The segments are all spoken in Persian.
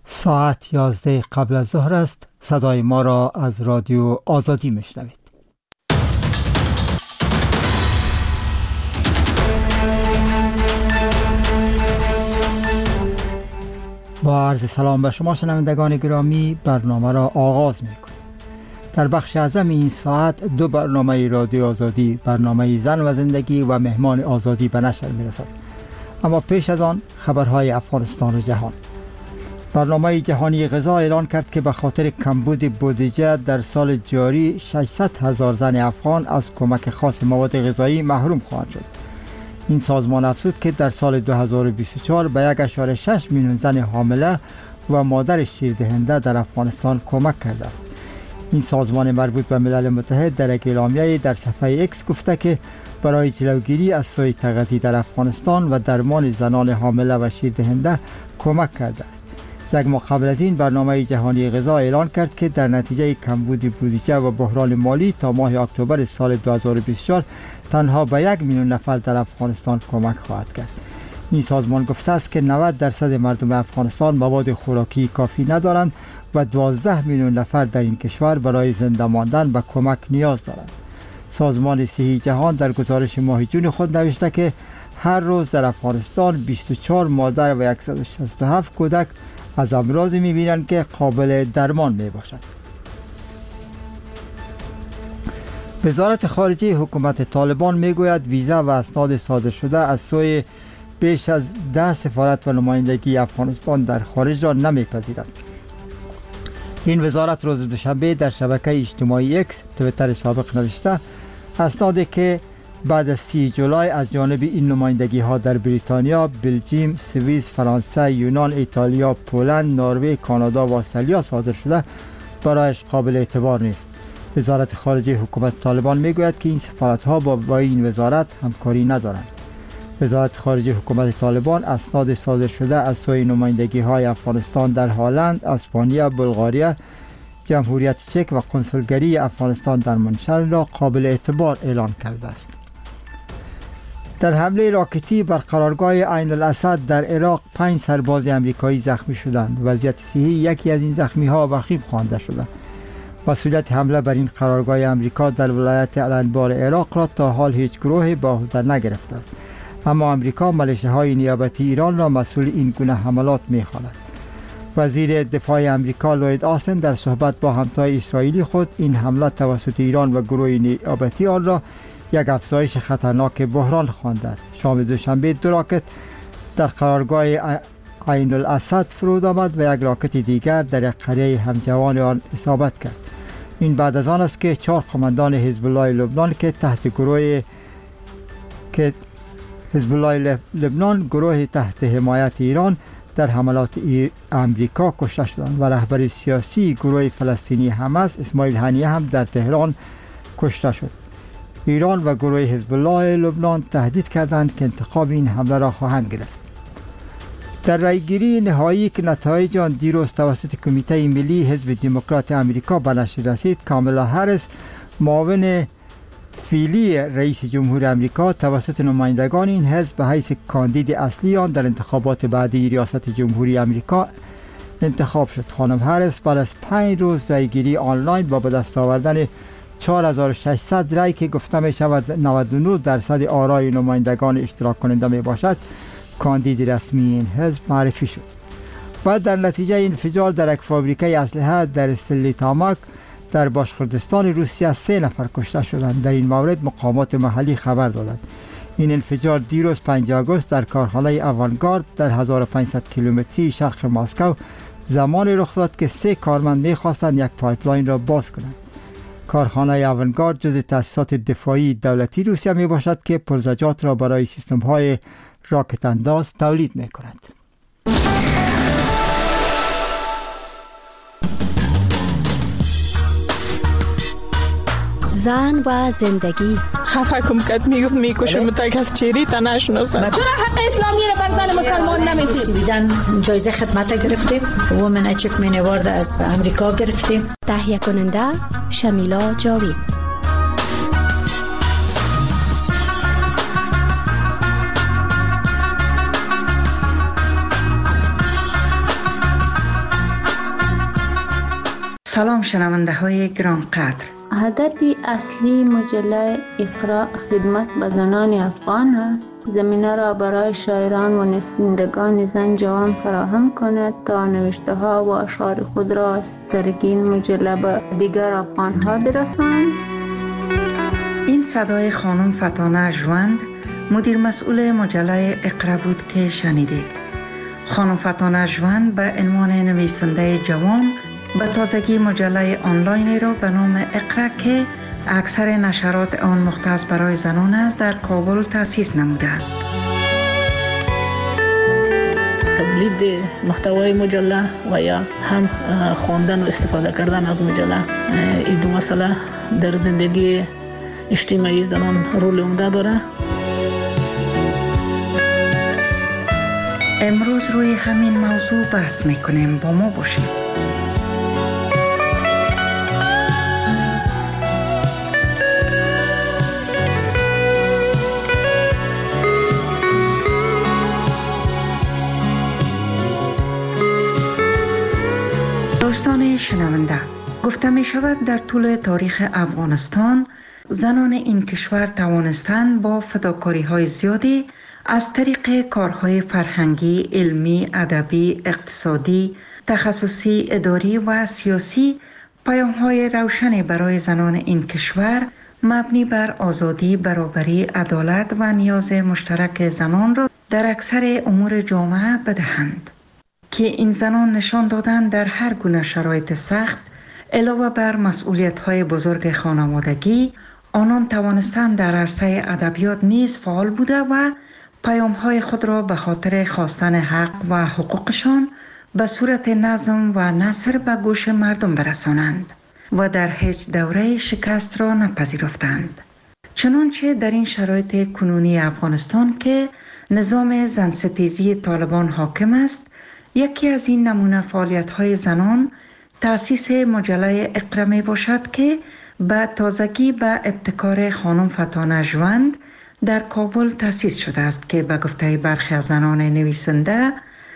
ساعت 11 قبل از ظهر است. صدای ما را از رادیو آزادی میشنوید. با عرض سلام به شما شنوندگان گرامی، برنامه را آغاز میکنیم. در بخش اعظم این ساعت دو برنامه رادیو آزادی، برنامه زن و زندگی و مهمان آزادی به نشر میرسد. اما پیش از آن خبرهای افغانستان و جهان. برنامه جهانی غذا اعلان کرد که به خاطر کمبود بودجه در سال جاری 600,000 زن افغان از کمک خاص مواد غذایی محروم خواهند شد. این سازمان افزود که در سال 2024 به 1.6 میلیون زن حامله و مادر شیردهنده در افغانستان کمک کرده است. این سازمان مربوط به ملل متحد در یک اعلامیه در صفحه ایکس گفته که برای جلوگیری از سوء تغذیه در افغانستان و درمان زنان حامله و شیردهنده کمک کرده است. یک ماه قبل از این برنامه جهانی غذا اعلان کرد که در نتیجه کمبود بودجه و بحران مالی تا ماه اکتبر سال 2024 تنها به 1 میلیون نفر در افغانستان کمک خواهد کرد. این سازمان گفته است که 90% مردم افغانستان مواد خوراکی کافی ندارند و 12 میلیون نفر در این کشور برای زنده ماندن به کمک نیاز دارند. سازمان صحی جهان در گزارش ماه جون خود نوشته که هر روز در افغانستان 24 مادر و 167 کودک از امراضی می‌بینند که قابل درمان میباشد. وزارت خارجه حکومت طالبان میگوید ویزا و اسناد صادر شده از سوی بیش از 10 سفارت و نمایندگی افغانستان در خارج را نمیپذیرد. این وزارت روز دوشنبه در شبکه اجتماعی اکس توییتر سابق نوشته اسنادی که بعد از 30 جولای از جانب این نمایندگی ها در بریتانیا، بلژیم، سوئیس، فرانسه، یونان، ایتالیا، پولند، نروژ، کانادا و استرالیا صادر شده برایش قابل اعتبار نیست. وزارت خارجه حکومت طالبان میگوید که این سفارت ها با این وزارت همکاری ندارند. وزارت خارجه حکومت طالبان اسناد صادر شده از سوی نمایندگی های افغانستان در هلند، اسپانیا، بلغاریا، جمهوریت چک و کنسولگری افغانستان در منشل را قابل اعتبار اعلان کرده است. در حمله راکتی بر قرارگاه عین الاسد در عراق 5 سرباز امریکایی زخمی شدند. وضعیت صحی یکی از این زخمی ها وخیم خوانده شده. مسئولیت حمله بر این قرارگاه امریکا در ولایت الانبار عراق را تا حال هیچ گروهی به عهده نگرفته است. اما امریکا ملیشه‌های نیابتی ایران را مسئول این گونه حملات می‌خواند. وزیر دفاع امریکا لوید آستن در صحبت با همتای اسرائیلی خود این حمله توسط ایران و گروه نیابتی آن را یک افزایش خطرناک بحران خوانده است. شام دوشنبه 2 راکت در قرارگاه عین الاسد فرود آمد و یک راکت دیگر در یک قریه همجوان آن اصابت کرد. این بعد از آن است که 4 قماندان حزب الله لبنان که تحت گروه گروه تحت حمایت ایران در حملات امریکا کشته شدند و رهبر سیاسی گروه فلسطینی حماس اسماعیل هنیه هم در تهران کشته شد. ایران و گروه حزب الله لبنان تهدید کردند که انتقام این حمله را خواهند گرفت. در رایگیری نهایی که نتایج آن دیروز توسط کمیته ملی حزب دموکرات امریکا به نشر رسید، کامالا هریس معاون فعلی رئیس جمهور امریکا توسط نمایندگان این حزب به حیث کاندید اصلی آن در انتخابات بعدی ریاست جمهوری امریکا انتخاب شد. خانم هریس بعد از 5 روز رایگیری آنلاین با به دست آوردن 4600 رای که گفته می شود 99% آرای نمایندگان اشتراک کننده می باشد کاندید رسمی این حزب معرفی شد. بعد در نتیجه انفجار در یک فابریکه اسلحه در استرلیتاماک در باشکردستان روسیه 3 نفر کشته شدند. در این مورد مقامات محلی خبر دادند. این انفجار دیروز 5 آگوست در کارخانه اوانگارد در 1500 کیلومتری شرق مسکو زمانی رخ داد که 3 کارمند می‌خواستند یک پایپلاین را باز کنند. کارخانه اوانگارد جزء تأسیسات دفاعی دولتی روسیه می باشد که پرزجات را برای سیستم‌های راکت انداز تولید می‌کند. زن و زندگی. خفه کم کد میکشم تا کس چیری تا نشناسم. چرا حق اسلامی رو بر زن مسلمان نمیدید؟ سویدن جایزه خدمت گرفتیم، وومن اچیومنت اوارد از امریکا گرفتیم. تهیه کننده شمیلا جاوید. سلام شنونده های گران قدر. هدف اصلی مجله اقرا خدمت به زنان افغان است. زمینه را برای شاعران و نویسندگان زن جوان فراهم کند تا نوشته ها و اشعار خود را از طریق این مجله به دیگر افغان ها برسانند. این صدای خانم فتانه ژوند، مدیر مسئول مجله اقرا بود که شنیدید. خانم فتانه ژوند به عنوان نویسنده جوان به تازگی مجله آنلاینی را به نام اقرا که اکثر نشرات آن مختص برای زنان است در کابل تأسیس نموده است. تولید محتوای مجله و یا هم خواندن و استفاده کردن از مجله، این دو مسئله در زندگی اجتماعی زنان رول عمده داره. امروز روی همین موضوع بحث میکنیم. با ما باشید. دوستان شنونده، گفته می شود در طول تاریخ افغانستان زنان این کشور توانستند با فداکاری های زیادی از طریق کارهای فرهنگی، علمی، ادبی، اقتصادی، تخصصی، اداری و سیاسی پیام های روشنی برای زنان این کشور مبنی بر آزادی، برابری، عدالت و نیاز مشترک زنان را در اکثر امور جامعه بدهند. که این زنان نشان دادند در هر گونه شرایط سخت علاوه بر مسئولیت‌های بزرگ خانوادگی، آنان توانستند در عرصه ادبیات نیز فعال بوده و پیام‌های خود را به خاطر خواستن حق و حقوقشان به صورت نظم و نثر به گوش مردم برسانند و در هیچ دوره شکست را نپذیرفتند. چنانچه در این شرایط کنونی افغانستان که نظام زنستیزی طالبان حاکم است، یکی از این نمونه فعالیت‌های زنان تأسیس مجله اقرا می باشد که به تازگی به ابتکار خانم فتانه ژوند در کابل تأسیس شده است که به گفته برخی از زنان نویسنده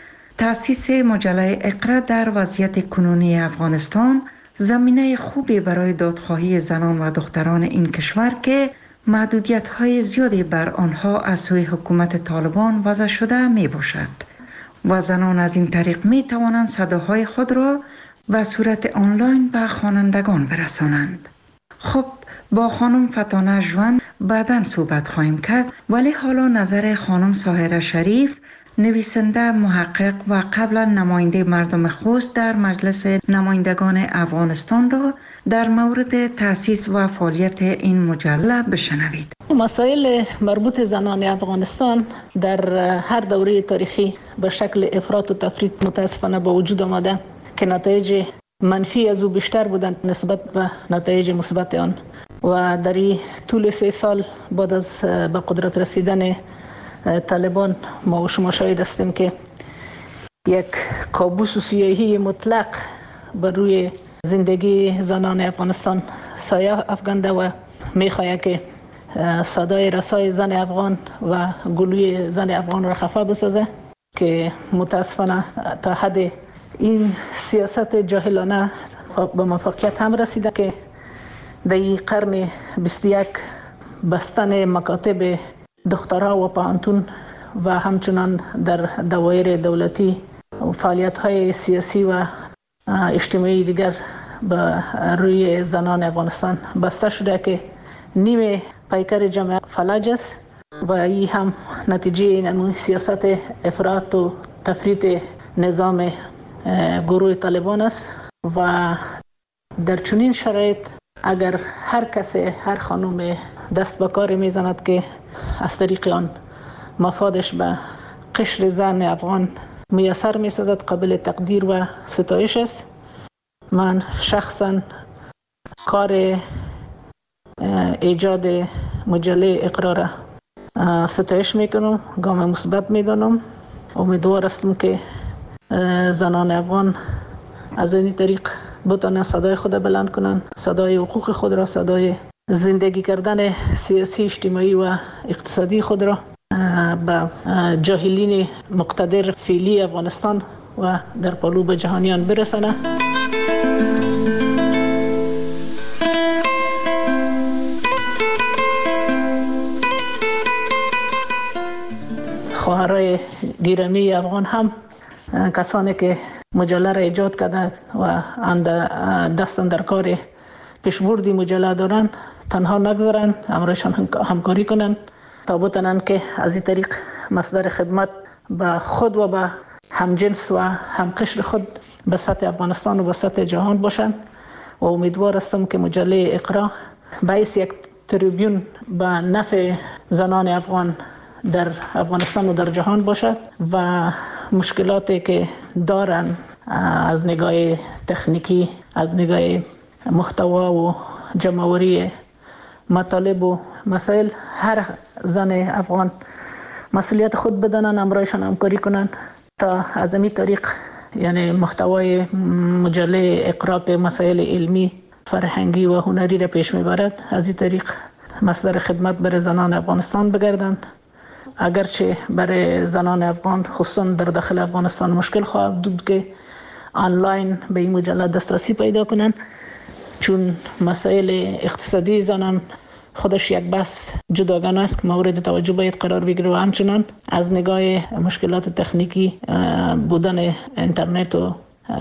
تأسیس مجله اقرا در وضعیت کنونی افغانستان زمینه خوبی برای دادخواهی زنان و دختران این کشور که محدودیت‌های زیادی بر آنها از سوی حکومت طالبان وضع شده می باشد و زنان از این طریق می توانند صداهای خود را به صورت آنلاین به خوانندگان برسانند. خب با خانم فتانه ژوند بعداً صحبت خواهیم کرد، ولی حالا نظر خانم ساحره شریف، نویسنده، محقق و قبلا نماینده مردم خوست در مجلس نمایندگان افغانستان را در مورد تأسیس و فعالیت این مجله بشنوید. مسائل مربوط زنان افغانستان در هر دوره تاریخی به شکل افراط و تفریط متاسفانه به وجود آمده که نتایج منفی از او بیشتر بودند نسبت به نتایج مثبت آن و در این طول 3 سال بعد از به قدرت رسیدن طالبان ما و شما شاهد هستیم که یک کابوس سیاهی مطلق بر روی زندگی زنان افغانستان سایه افکنده و میخواهد که صدای رسای زن افغان و گلوی زن افغان را خفه بسازه که متاسفانه تا حد این سیاست جاهلانه به موفقیت هم رسیده که در این قرن 21 بستن مکاتب دخترها و پانتون و همچنان در دوایر دولتی فعالیت‌های سیاسی و اجتماعی دیگر به روی زنان افغانستان بسته شده که نیمه پیکر جامعه فلج است و این هم نتیجه این سیاست افراط و تفریط نظام گروه طالبان است و در چنین شرایط اگر هر کس، هر خانم دست به کار میزند که از طریق آن مفادش به قشر زن افغان میسر میسازد، قابل تقدیر و ستایش است. من شخصا کار ایجاد مجله اقرا را ستایش میکنم، گام مثبت میدانم. امیدوار هستم که زنان افغان از این طریق بتوانند صدای خود بلند کنند، صدای حقوق خود را، صدای زندگی کردن سیاسی، اجتماعی و اقتصادی خود را به جاهلین مقتدر فعلی افغانستان و در قلوب جهانیان برسانند. گیرامی افغان هم کسانی که مجله را ایجاد کردند و دستن در کار پیشبردی مجله دارند تنها نگذارند، امرشان همکاری کنند تا بتونند که از این طریق مصدر خدمت به خود و به همجنس و همقشر خود به سطح افغانستان و به سطح جهان باشند و امیدوار هستم که مجله اقرا باعث یک تریبیون به نفع زنان افغان در افغانستان و در جهان باشد و مشکلاتی که دارن از نگاه تکنیکی، از نگاه محتوا و جمع‌آوری مطالب و مسائل، هر زن افغان مسئولیت خود بدانن، امرایشان همکاری کنن تا از این طریق یعنی محتوای مجله اقرا که مسائل علمی، فرهنگی و هنری را پیش میبرد، از این طریق مصدر خدمت برای زنان افغانستان بگردند. اگرچه برای زنان افغان خصوصا در داخل افغانستان مشکل خواهد بود که آنلاین به این مجله دسترسی پیدا کنند، چون مسائل اقتصادی زنان خودش یک بحث جداگانه است که مورد توجه باید قرار بگیره و همچنان از نگاه مشکلات تکنیکی بودن اینترنت و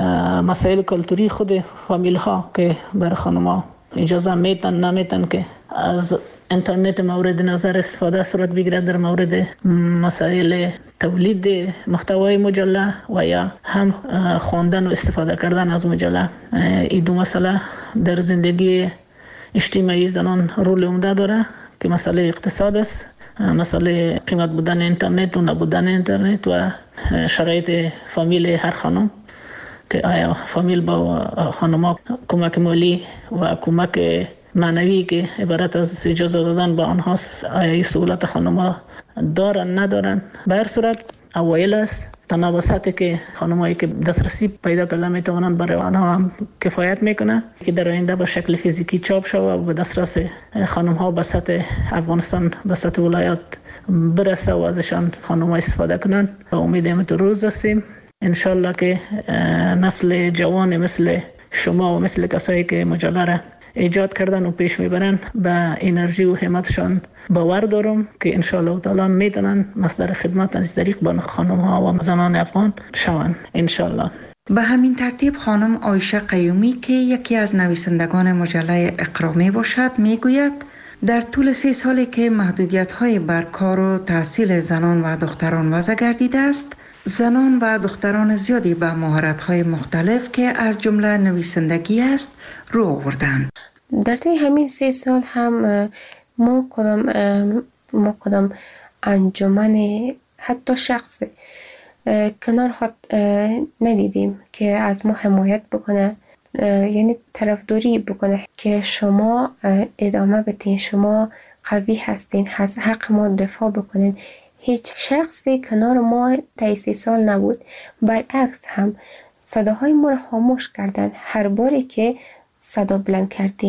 مسائل کلتوری خود فامیل ها که برای خانم‌ها اجازه میتن نمیتن که از اینترنت مورد نظر استفاده صورت بگیرد در مورد مسائل تولید محتوای مجله و یا هم خواندن و استفاده کردن از مجله. این دو مسئله در زندگی اجتماعی زنان رول عمده داره که مسئله اقتصاد است، مسئله قیمت بودن اینترنت و نبودن اینترنت و شرایط فامیل هر خانم که آیا فامیل با خانم‌ها کمک مالی و کمک معنوی که عبارت از اجازه دادن به آنهاست، آیا این سهولت خانم‌ها دارن ندارن؟ به هر صورت اوایل است، تنها به سطحی که خانم‌هایی که دسترسی پیدا کرده میتوانند برای آنها هم کفایت میکنه که در آینده به شکل فیزیکی چاپ شود و به دسترس خانم‌ها به سطح افغانستان، به سطح ولایات برسه و ازشان خانم‌ها استفاده کنند. و امیدیم تو روز هستیم انشالله که نسل جوان مثل شما و مثل کسایی که مجله را ایجاد کردن و پیش میبرن به انرژی و همتشان باور دارم که انشالله تعالی میتونن مصدر خدمت از طریق به خانم‌ها و زنان افغان شوند انشالله. به همین ترتیب خانم عایشه قیومی که یکی از نویسندگان مجله اقرا می باشد میگوید در طول 3 سالی که محدودیت‌های بر کار و تحصیل زنان و دختران وضع گردیده است، زنان و دختران زیادی به مهارت‌های مختلف که از جمله نویسندگی است رو آوردند. در طی همین 3 سال هم ما کدام انجمن حتی شخص کنار خود ندیدیم که از ما حمایت بکنه، یعنی طرفداری بکنه که شما ادامه بدین، شما قوی هستین، از حق ما دفاع بکنین. هیچ شخصی کنار ما طی 3 سال نبود. برعکس هم صداهای ما رو خاموش کردن هر باری که صدا بلند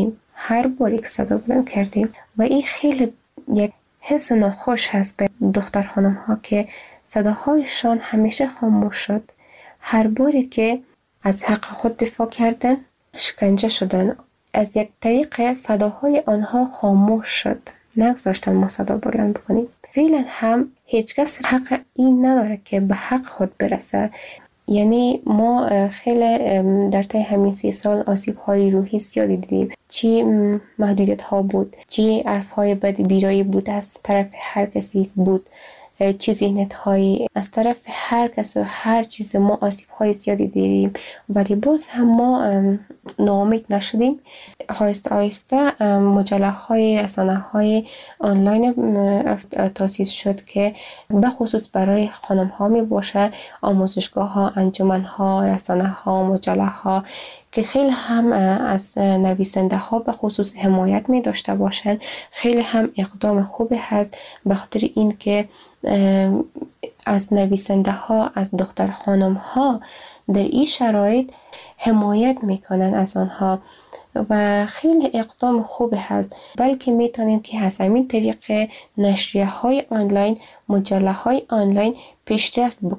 کردیم و این خیلی یک حس ناخوش هست به دختر خانم ها که صداهایشان همیشه خاموش شد. هر باری که از حق خود دفاع کردن شکنجه شدن. از یک طریق صداهای آنها خاموش شد، نگذاشتن ما صدا بلند بکنیم. فعلا هم هیچ کس حق این نداره که به حق خود برسه. یعنی ما خیلی در طی همین 3 سال آسیب های روحی زیادی دیدیم، چی محدودیت ها بود، چی حرف های بد بیرایی بود از طرف هر کسی بود، چی ذهنیت هایی از طرف هر کس و هر چیز. ما آسیب های زیادی دیدیم ولی باز هم ما ناامید نشدیم. آهسته مجله های، رسانه های آنلاین تاسیس شد که به خصوص برای خانم ها می باشه، آموزشگاه ها، انجمن ها، رسانه ها، مجله ها که خیلی هم از نویسنده ها به خصوص حمایت می داشته باشند. خیلی هم اقدام خوبی هست به خاطر این که از نویسنده ها، از دختر خانم ها در این شرایط حمایت میکنن از آنها و خیلی اقدام خوبی هست. بلکه میتونیم که از همین طریق نشریه های آنلاین، مجله های آنلاین پیشرفت